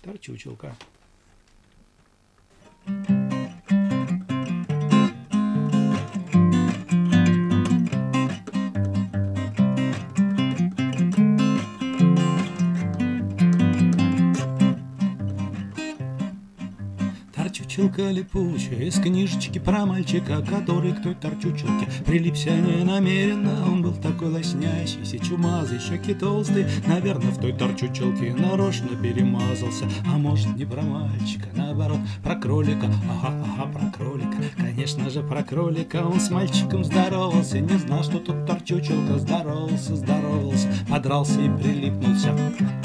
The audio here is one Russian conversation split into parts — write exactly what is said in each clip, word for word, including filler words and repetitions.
Торчучелка. Торчучелка липучая, из книжечки про мальчика, который к той торчучелке прилипся ненамеренно. Он был такой лоснящийся, чумазый, щеки толстые, наверное, в той торчучелке нарочно перемазался. А может, не про мальчика, наоборот, про кролика. Ага, ага, про кролика, конечно же, про кролика. Он с мальчиком здоровался, не знал, что тут торчучелка. Здоровался, здоровался, подрался и прилипнулся.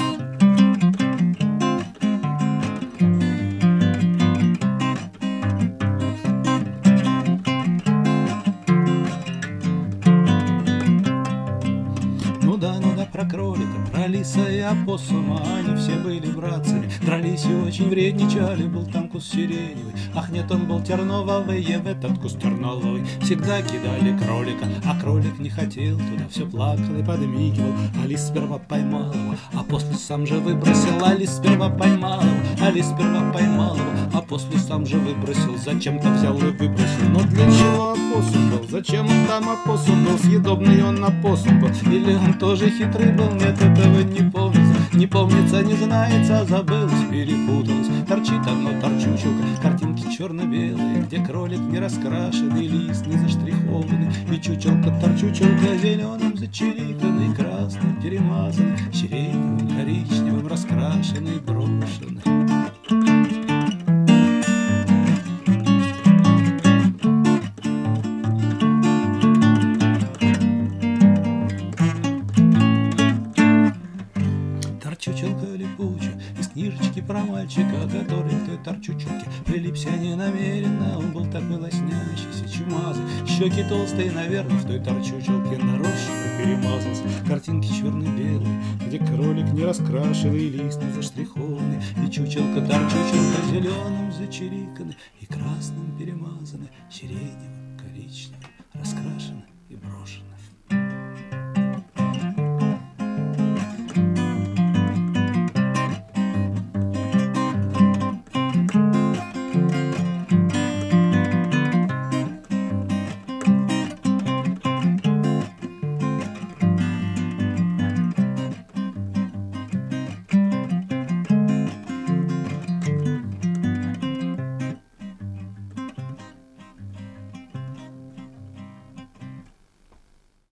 Про кролика, про лиса и опоссума, они все были братцами, дрались и очень вредничали. Был там куст сиреневый, ах нет, он был терновый, и в этот куст терновый всегда кидали кролика. А кролик не хотел туда, все плакал и подмигивал. А лис сперва поймал его, а после сам же выбросил. А лис сперва поймал его, а лис сперва поймал его, а после сам же выбросил. Зачем-то взял и выбросил. Но для чего опоссум был? Зачем он там опоссум был? Съедобный он опоссум был, или он тоже хитрый был? Нет, этого не помнится, не помнится, не знается, забылось, перепуталось. Торчит одно торчучелка, картинки черно-белые, где кролик не раскрашенный, лист не заштрихованный, и чучелка-торчучелка зеленым зачириканный, красным перемазанный, сиреневым, коричневым раскрашенный, брошенный. Торчучелка липучая, из книжечки про мальчика, который к той торчучелке прилипся ненамеренно. Он был такой лоснящийся, чумазый, щеки толстые, наверное, в той торчучелке нарочно перемазался. Картинки черно-белые, где кролик не раскрашенный, лист не заштрихованный, и чучелка-торчучелка зеленым зачириканный, и красным перемазанный, сиреневым, коричневым, раскрашенный и брошенный.